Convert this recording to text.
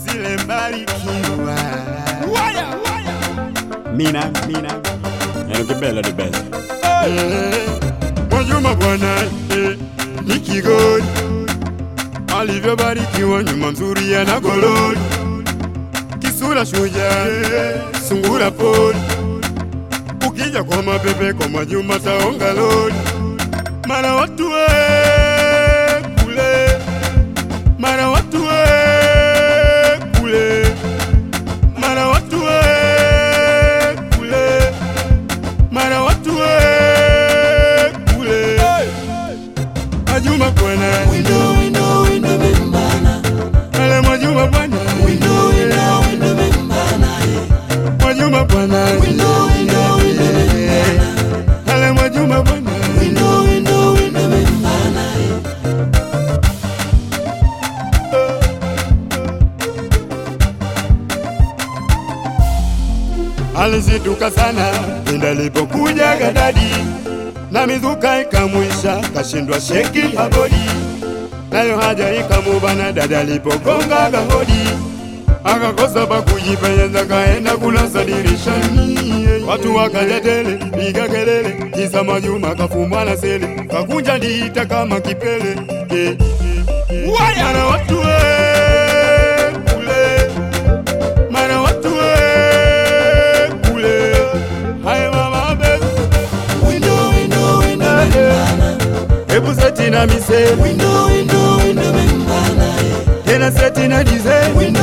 zile mbarikiwa. Mina yani kibela the best. Mwajuma bwana ni kigoli, alivyobarikiwa nyuma mzuri yana gololi, kisura shujaa sungura poli, ukija kwa mapepe kwa Mwajuma taonga loli. Mara watu kule, mara watu kule, mara watu kule, mara watu kule. Mwajuma bwana Windo membana. ale Mwajuma bwana Windo membana. Mwajuma bwana Windo membana. ale Mwajuma bwana Windo membana. alizituka sana pinda lipokuja Gadadi, na mizuka ikamwisha kashindwa sheki habodi, nayo haja ikamubana dada lipogonga gahodi, akakosa pa kujipenyeza kaenda kulasa dirishani. Watu wakajatele piga kelele, kisa Mwajuma kafumwa na sele, kakunja ndiita kama kipele. Mara watu kule, mara watu kule, hai mama bebe. Windo membana. Ebu seti na mise, Windo membana. tena seti na dize.